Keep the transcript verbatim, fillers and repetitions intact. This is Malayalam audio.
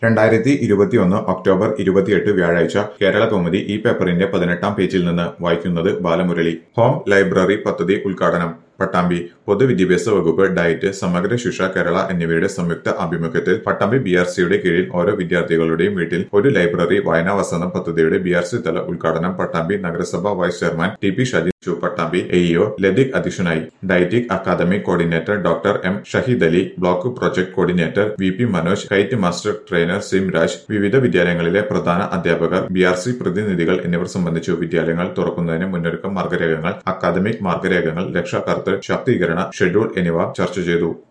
രണ്ടായിരത്തി ഇരുപത്തിയൊന്ന് ഒക്ടോബർ ഇരുപത്തിയെട്ട് വ്യാഴാഴ്ച കേരളകൗമുദി ഈ പേപ്പറിന്റെ പതിനെട്ടാം പേജിൽ നിന്ന് വായിക്കുന്നത് ബാലമുരളി. ഹോം ലൈബ്രറി പദ്ധതി ഉദ്ഘാടനം പട്ടാമ്പി. പൊതുവിദ്യാഭ്യാസ വകുപ്പ്, ഡയറ്റ്, സമഗ്ര ശിക്ഷ കേരള എന്നിവയുടെ സംയുക്ത ആഭിമുഖ്യത്തിൽ പട്ടാമ്പി ബി ആർ സിയുടെ കീഴിൽ ഓരോ വിദ്യാർത്ഥികളുടെയും വീട്ടിൽ ഒരു ലൈബ്രറി വായനാ വസന്തം പദ്ധതിയുടെ ബി ആർ സി തല ഉദ്ഘാടനം പട്ടാമ്പി നഗരസഭ vice chairman T P Shaji Pattambi A E O Lathik അധ്യക്ഷനായി. ഡയറ്റിക് academy coordinator doctor M Shaheed Ali, block project coordinator V P Manoj, KITE master trainer Sim Raj, വിവിധ വിദ്യാലയങ്ങളിലെ പ്രധാന അധ്യാപകർ, ബി ആർ സി പ്രതിനിധികൾ എന്നിവർ സംബന്ധിച്ചു. വിദ്യാലയങ്ങൾ തുറക്കുന്നതിന് മുന്നൊരുക്കം, മാർഗരേഖകൾ, അക്കാദമിക് മാർഗരേഖകൾ, രക്ഷാകർതൃ ശാക്തീകരണ ഷെഡ്യൂൾ എന്നിവ ചർച്ച ചെയ്തു.